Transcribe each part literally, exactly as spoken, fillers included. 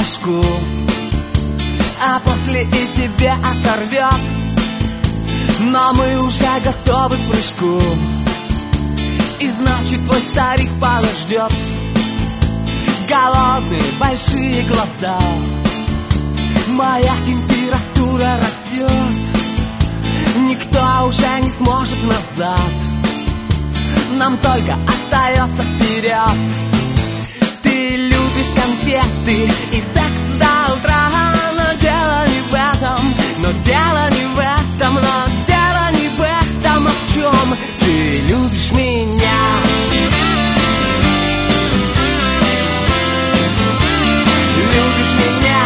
башку, а после и тебя оторвет. Но мы уже готовы к прыжку, и значит твой старик подождет. Голодные большие глаза, моя температура растет. Никто уже не сможет назад, нам только остается вперед. Ты любишь конфеты и секс до утра, но дело не в этом, но дело не в этом, но дело не в этом, а в чем? Ты любишь меня. Любишь меня.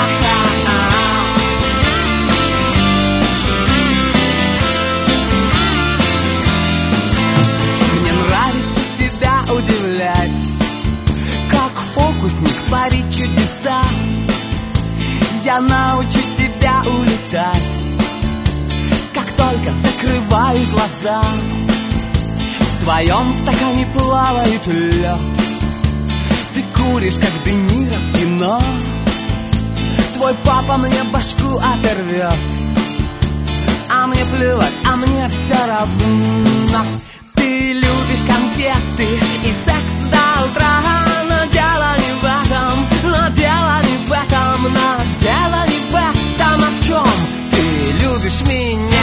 Мне нравится тебя удивлять, как фокусник творит чудеса. Я научу тебя улетать, как только закрываю глаза. В твоем стакане плавает лед, ты куришь, как Де Ниро в кино. Твой папа мне башку оторвет, а мне плевать, а мне все равно. Ты любишь конфеты и секс до утра, но дело не в этом, но дело не в этом, но дело не в этом, а в чем? Ты любишь меня.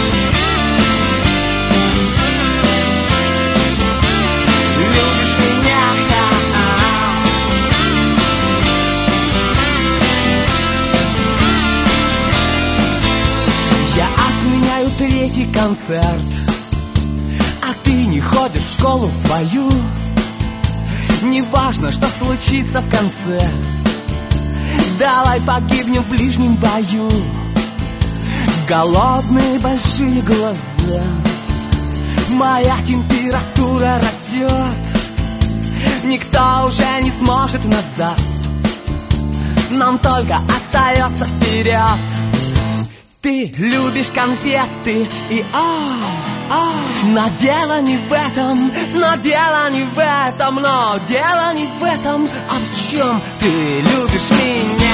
Любишь меня. Я отменяю третий концерт, а ты не ходишь в школу свою. Неважно, что случится в конце, давай погибнем в ближнем бою. Голодные большие глаза, моя температура растет. Никто уже не сможет назад, нам только остается вперед. Ты любишь конфеты и а, а, но дело не в этом, но дело не в этом, но дело не в этом, а в чем? Ты любишь меня.